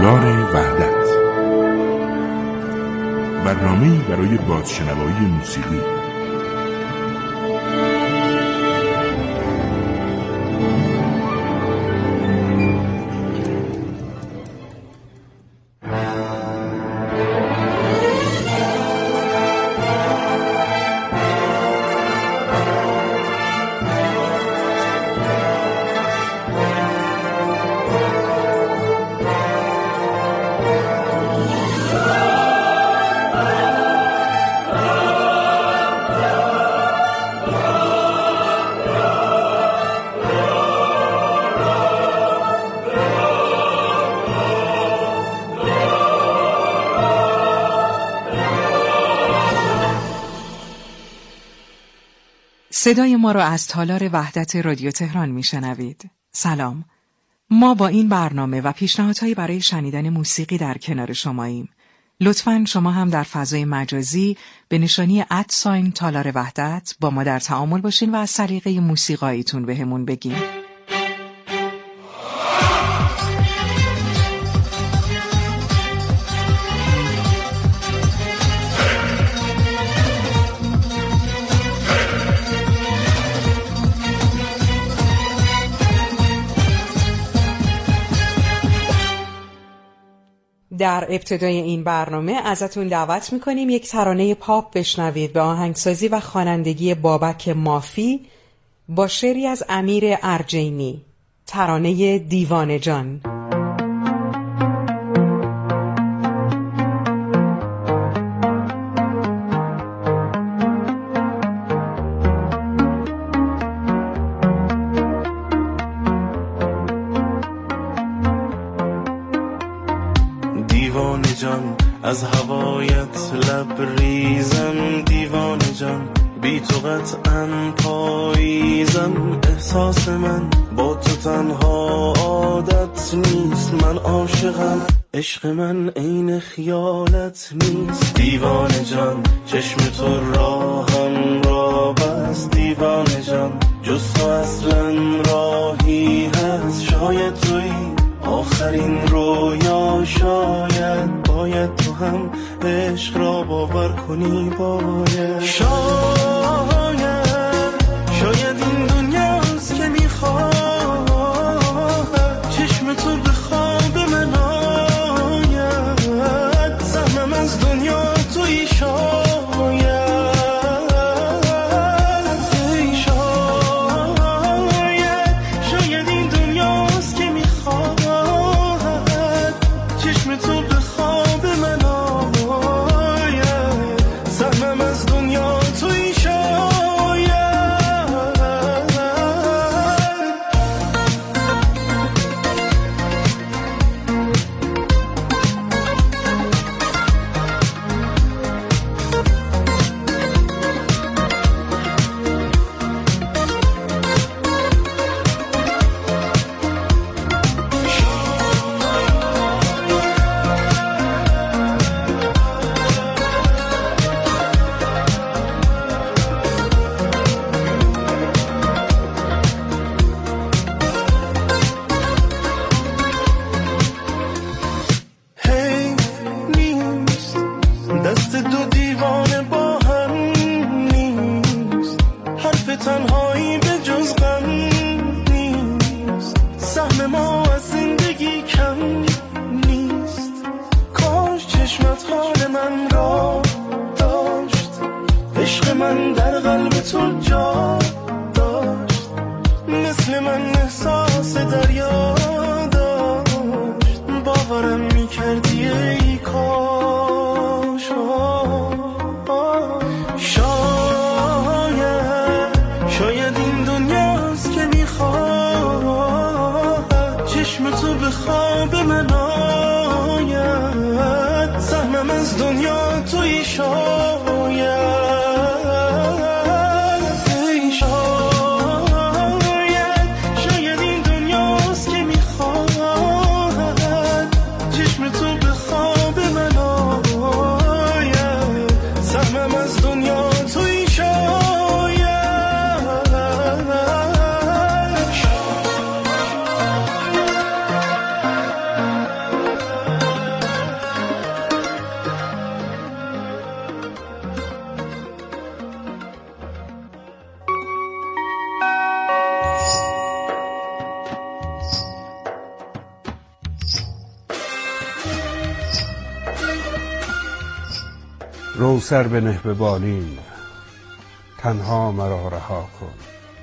تالار وحدت، برنامه‌ای برای بازشنوایی موسیقی. صدای ما را از تالار وحدت رادیو تهران میشنوید. سلام. ما با این برنامه و پیشنهادهایی برای شنیدن موسیقی در کنار شماییم. لطفاً شما هم در فضای مجازی به نشانی @تالار وحدت با ما در تعامل باشین و از سلیقه موسیقاییتون بهمون بگین. در ابتدای این برنامه ازتون دعوت میکنیم یک ترانه پاپ بشنوید به آهنگسازی و خوانندگی بابک مافی با شعری از امیر ارجینی، ترانه دیوانه جان. دیوانه جان از هوایت لبریزم، دیوانه جان بی تو قطعاً پاییزم. احساس من با تو تنها عادت نیست، من عاشقم، عشق من عین خیالت نیست. دیوانه جان چشم تو راهم را بست، دیوانه جان جز تو اصلاً راهی هست. شاید تویی آخرین رویا، باید تو هم عشق را باور کنی، شاید این دنیاست که میخواد چشم تو به خواب من آید. سهمم از دنیا تویی، شاید این دنیاست که میخواد چشم تو به خواب من آید. سهمم از دنیا تویی، تنهایی به جز غم نیست. سهم ما از زندگی کم نیست. کاش چشمت حال من را داشت، عشق من در قلب تو جا داشت. مثل من احساس دریا داشت، باورم میکردی ای کاش. شاید این دنیاست که میخواد چشم تو به خواب من آید. سهمم از دنیا تویی، شاید این دنیاست که میخواد چشم تو به خواب من آید. سهمم از دنیا تویی، رو سر بنه به بالین، تنها مرا رها کن.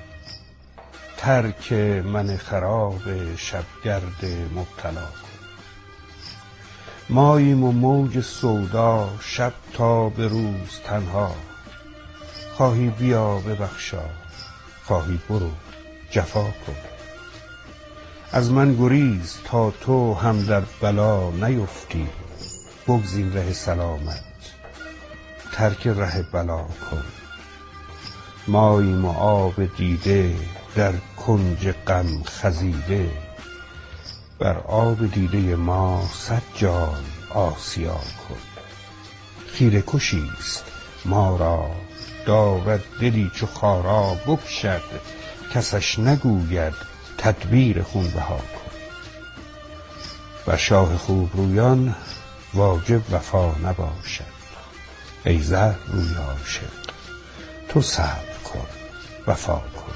ترک من خراب شبگرد مبتلا کن. ماییم و موج سودا شب تا به روز تنها. خواهی بیا ببخشا، خواهی برو جفا کن. از من گریز تا تو هم در بلا نیفتی. بگزین ره سلامت، ترک ره بلا کن. ماییم و آب دیده در کنج غم خزیده. بر آب دیده ما 100 جام آسیا کن. خیره کشیست ما را دارد دلی چو خارا بکشد. کسش نگوید تدبیر خونبها کن. بر شاه خوب رویان واجب وفا نباشد. ای زهر روی عاشق تو صبر کن وفا کن.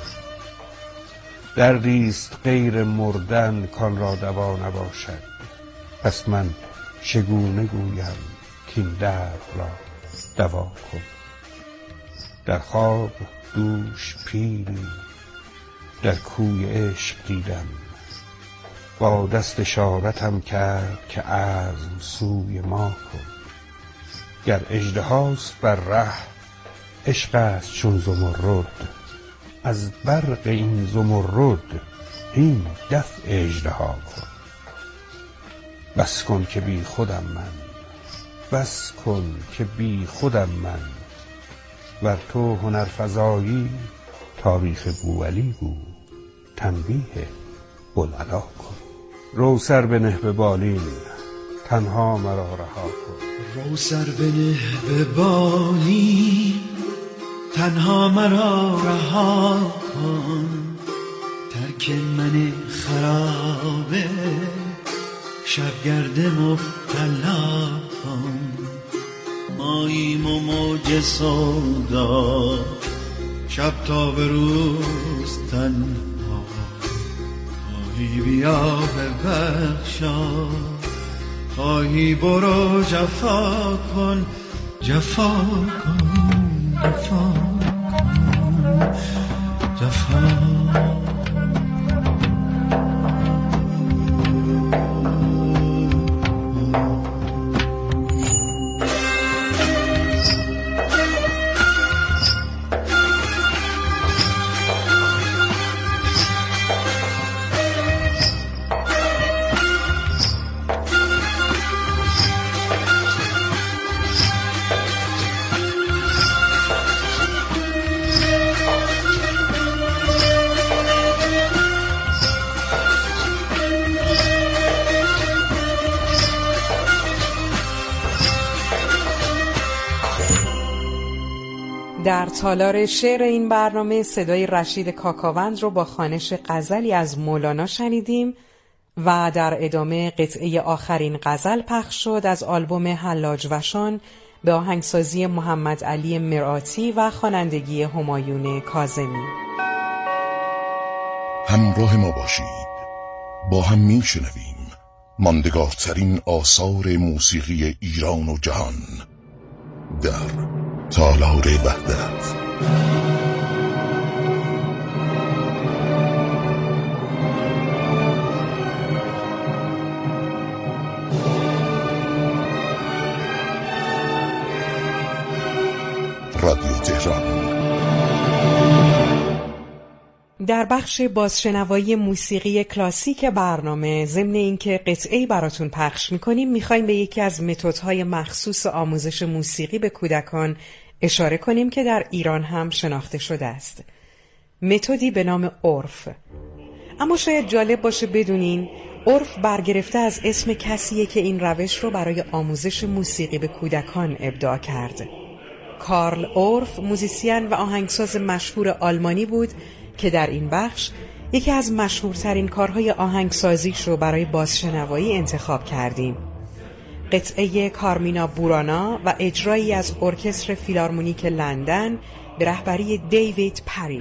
دردیست غیر مردن کان را دوا نباشد. پس من چگونه گویم کین درد را دوا کن. در خواب دوش پیری در کوی عشق دیدم. با دست اشارتم کرد که عزم سوی ما کن. گر اژدهاست بر ره عشق است چون زمرد. از برق این زمرد این دفع اژدها کن. بس کن که بی خودم من، بس کن که بی خودم من. ور تو هنرفزایی تاریخ بوعلی گو. تنبیه بوالعلا کن. رو سر بنه به بالین، تنها مرا رها کن. رو سر بنه به بالین، تنها مرا رها کن. ترک من خرابه شبگرد مبتلا کن. ماییم و موج سودا شب تا به روز تنها. خواهی بیا ببخشا، خواهی برو جفا کن. جفا کن جفا کن جفا. در تالار شعر این برنامه صدای رشید کاکاوند رو با خوانش غزلی از مولانا شنیدیم و در ادامه قطعه آخرین غزل پخش شد از آلبوم حلاج وشان به آهنگسازی محمد علی مرآتی و خوانندگی همایون کاظمی. همراه ما باشید، با هم میشنویم ماندگارترین آثار موسیقی ایران و جهان در تالار وحدت. رادیو تهران. در بخش بازشنوایی موسیقی کلاسیک برنامه، ضمن اینکه قطعه‌ای براتون پخش می‌کنیم، می‌خوایم به یکی از متدهای مخصوص آموزش موسیقی به کودکان اشاره کنیم که در ایران هم شناخته شده است. متدی به نام عرف. اما شاید جالب باشه بدونین عرف برگرفته از اسم کسیه که این روش رو برای آموزش موسیقی به کودکان ابداع کرد. کارل اورف موزیسین و آهنگساز مشهور آلمانی بود که در این بخش یکی از مشهورترین کارهای آهنگسازیش رو برای بازشنوایی انتخاب کردیم. قطعه کارمینا بورانا و اجرایی از ارکستر فیلارمونیک لندن به رهبری دیوید پری.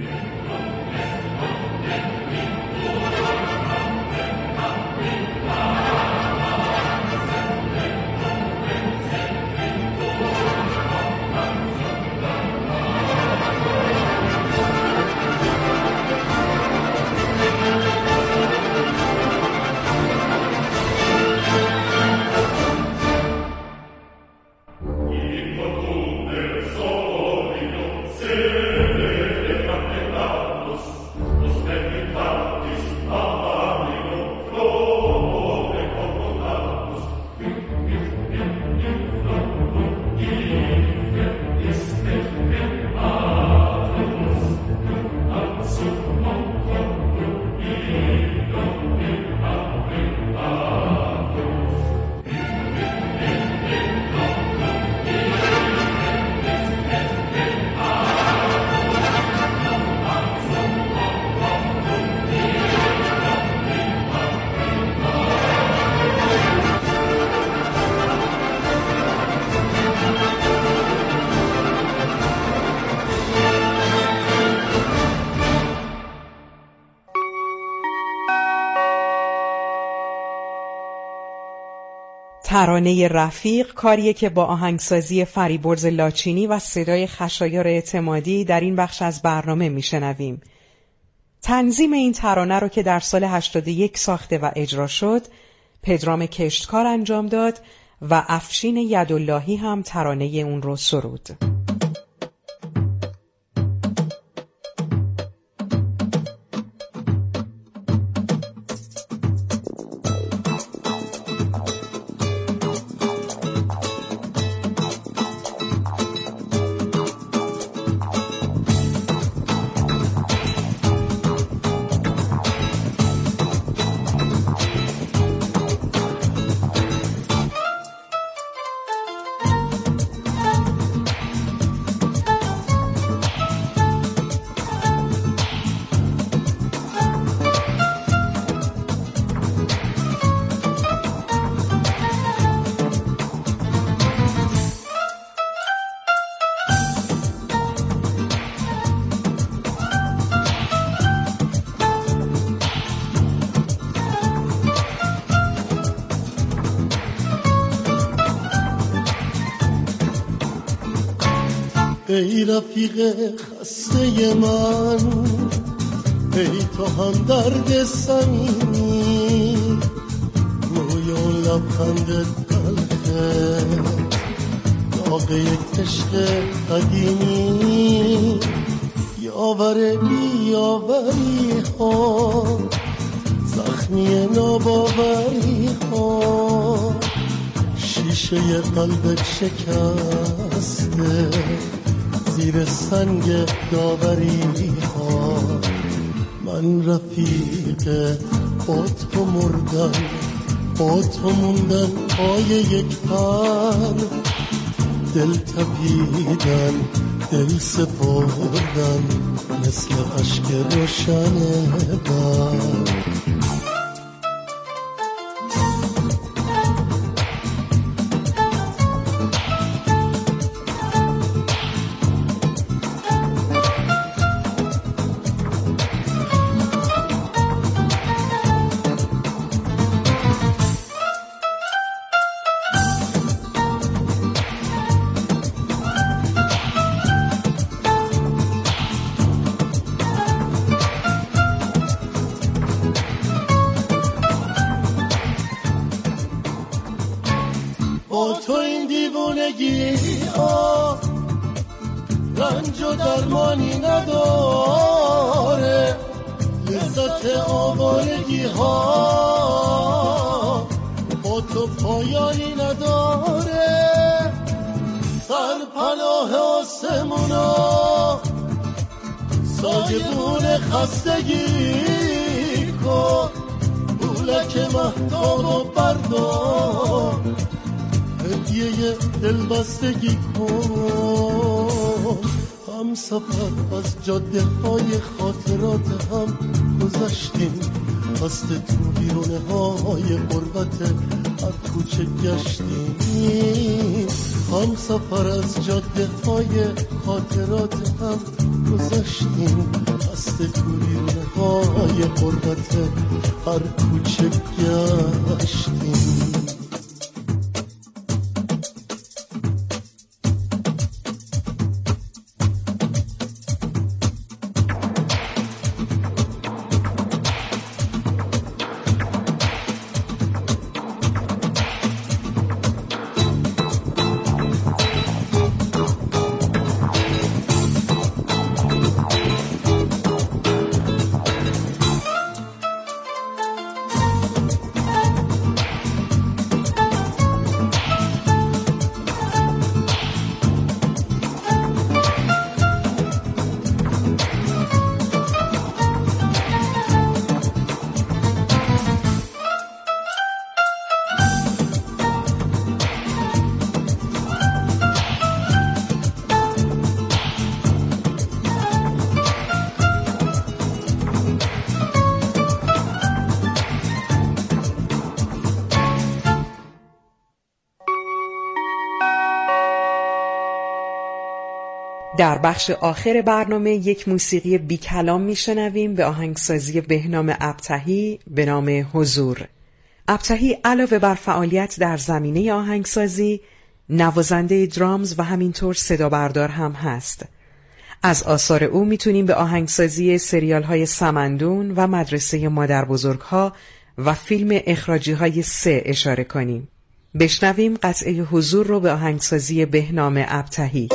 ترانه رفیق کاریه که با آهنگسازی فریبرز لاچینی و صدای خشایار اعتمادی در این بخش از برنامه میشنویم. تنظیم این ترانه رو که در سال 81 ساخته و اجرا شد پدرام کشتکار انجام داد و افشین یداللهی هم ترانه اون رو سرود. ای رفیق خسته من، ای تو هم درد صمیمی، روی اون لبخند تلخه داغ یک عشق قدیمی، یاور بیاوری ها، زخمی ناباوری ها، شیشه قلبت شکسته زیر سنگ داوری ها. من رفیق با تو مردن، با تو موندن پای یک پر، دل تپیدن دل سپردن مثل اشک روشن برق. تو این دیوونگی ها رنج و درمانی نداره، لذت آوارگی ها با تو پایانی نداره. سرپناه آسمونا سایبون خستگی کن، بولک مهتاب و بردار هدیه دلبستگی کن. هم سفر از جاده های خاطرات هم گذشتیم، قصد تو بیرونه های قربت هر کوچه گشتیم. هم سفر از جاده های خاطرات هم گذشتیم، قصد تو بیرونه های قربت هر کوچه گشتیم. در بخش آخر برنامه یک موسیقی بی کلام میشنویم به آهنگسازی بهنام ابطحی به نام حضور. ابتهی علاوه بر فعالیت در زمینه آهنگسازی، نوازنده درامز و همینطور صدابردار هم هست. از آثار او میتونیم به آهنگسازی سریال‌های سمندون و مدرسه مادربزرگ‌ها و فیلم اخراجی‌های 3 اشاره کنیم. بشنویم قطعه حضور رو به آهنگسازی بهنام ابتهی.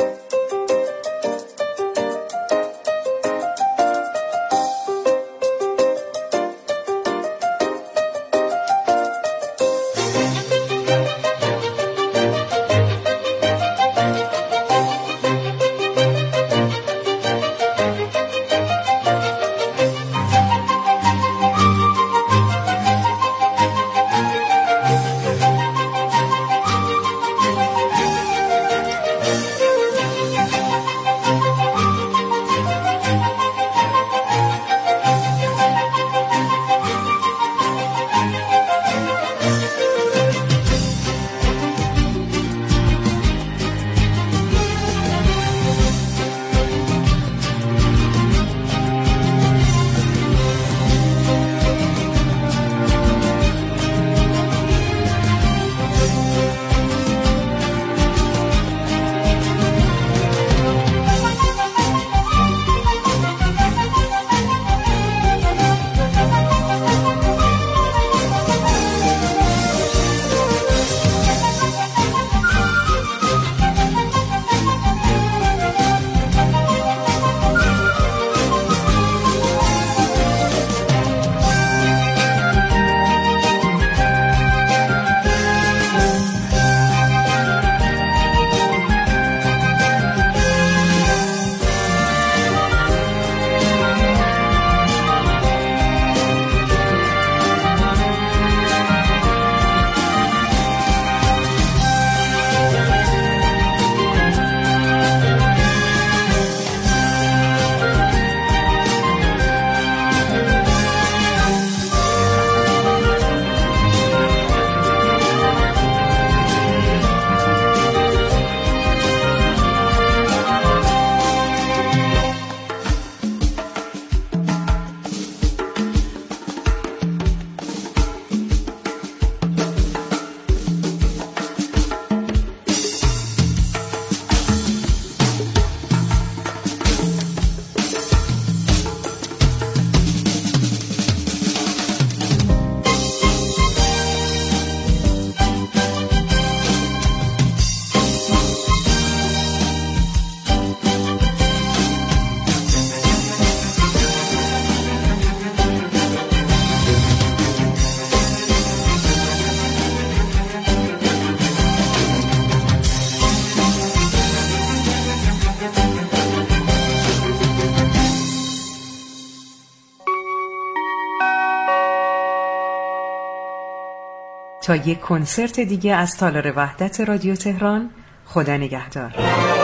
تا یک کنسرت دیگه از تالار وحدت رادیو تهران، خدا نگهدار.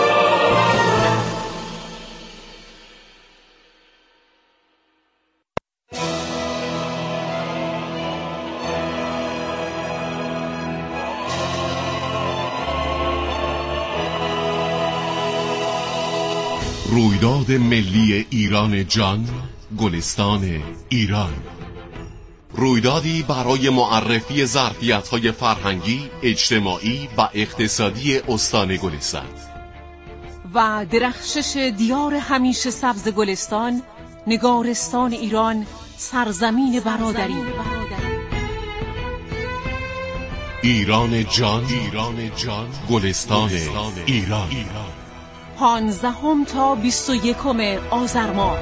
رویداد ملی ایران جان، گلستان ایران. رویدادی برای معرفی ظرفیت‌های فرهنگی، اجتماعی و اقتصادی استان گلستان و درخشش دیار همیشه سبز گلستان، نگارستان ایران، سرزمین برادری. ایران جان، گلستان ایران. 15 تا 21 آذر ماه.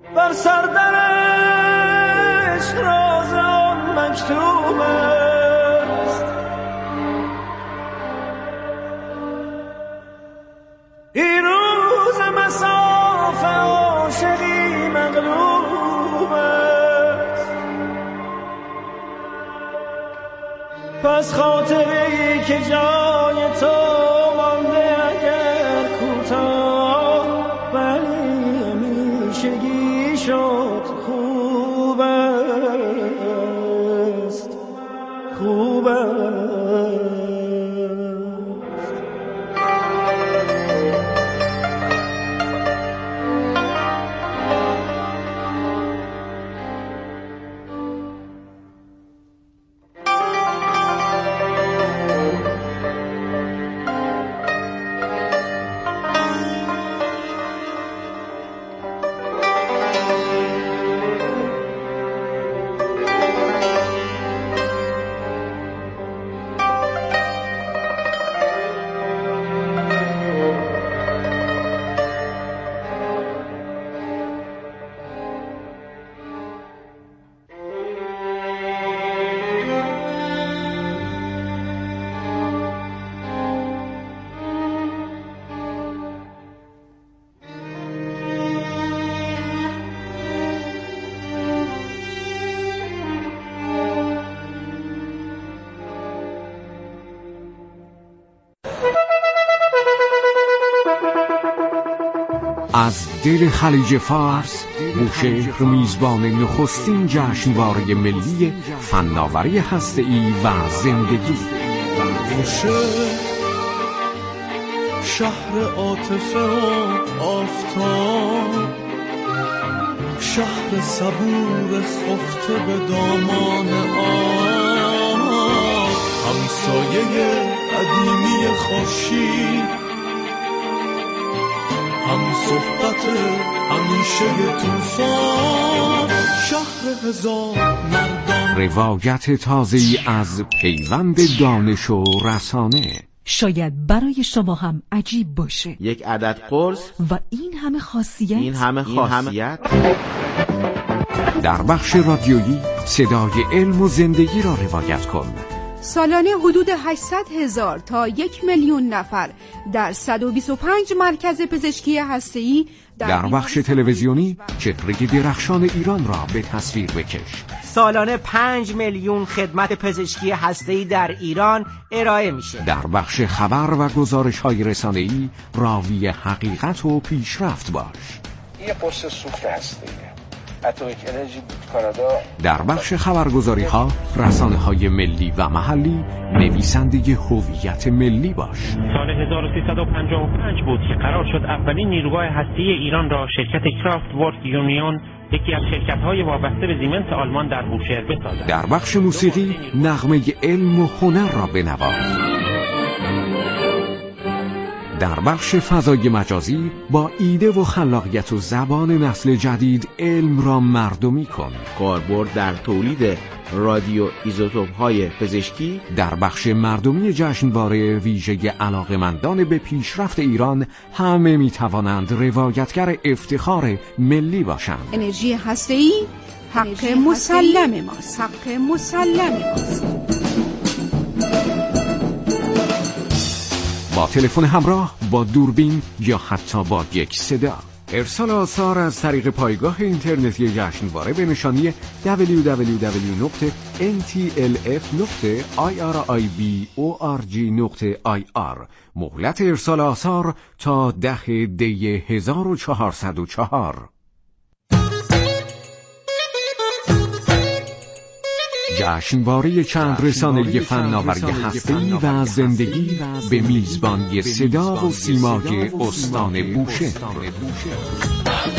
بر سردرش راز آن مکتوب است. این روز مساف عاشقی مغلوب است. پس خاطری که جای تو مانده اگر کوتاه، ولی همیشگی شد خوب است، خوب است. از دل خلیج فارس، بوشهر میزبان نخستین جشنواره ملی فناوری هسته‌ای و زندگی. بوشهر شهر عاطفه و آفتاب، شهر صبور خفته به دامان آب، همسایه قدیمی خورشید، هم صحبت همیشه طوفان، شهر هزار مردان. روایت تازه‌ای از پیوند دانش و رسانه. شاید برای شما هم عجیب باشه، یک عدد قرص و این همه خاصیت، در بخش رادیویی صدای علم و زندگی را روایت کن. سالانه حدود 800,000 تا 1,000,000 نفر در 125 مرکز پزشکی هسته‌ای در بخش تلویزیونی چهره درخشان ایران را به تصویر بکش. سالانه 5 میلیون خدمت پزشکی هسته‌ای در ایران ارائه میشه. در بخش خبر و گزارش‌های رسانه‌ای راوی حقیقت و پیشرفت باش. یه پست سوخت هسته‌ایه. اتمیک انرژی کانادا. در بخش خبرگزاری‌ها، رسانه‌های ملی و محلی، نویسنده هویت ملی باش. سال 1355 بود که قرار شد اولین نیروگاه هسته‌ای ایران را شرکت کرافت ورک یونیون، یکی از شرکت‌های وابسته به زیمنس آلمان، در بوشهر بسازد. در بخش موسیقی، نغمه علم و هنر را بنواز. در بخش فضای مجازی، با ایده و خلاقیت و زبان نسل جدید علم را مردمی کن. کاربرد در تولید رادیو ایزوتوپ‌های پزشکی. در بخش مردمی جشنواره ویژه علاقه‌مندان به پیشرفت ایران، همه می‌توانند روایتگر افتخار ملی باشند. انرژی هسته‌ای حق مسلم ماست، حق مسلم ماست. با تلفن همراه، با دوربین یا حتی با یک صدا. ارسال آثار از طریق پایگاه اینترنتی جشنواره به نشانی www.ntlf.irib.org.ir. مهلت ارسال آثار تا 10 دی 1404. جشنواره چند رسانه‌ای فناوری هسته‌ای و زندگی به میزبانی صدا و سیمای استان بوشهر.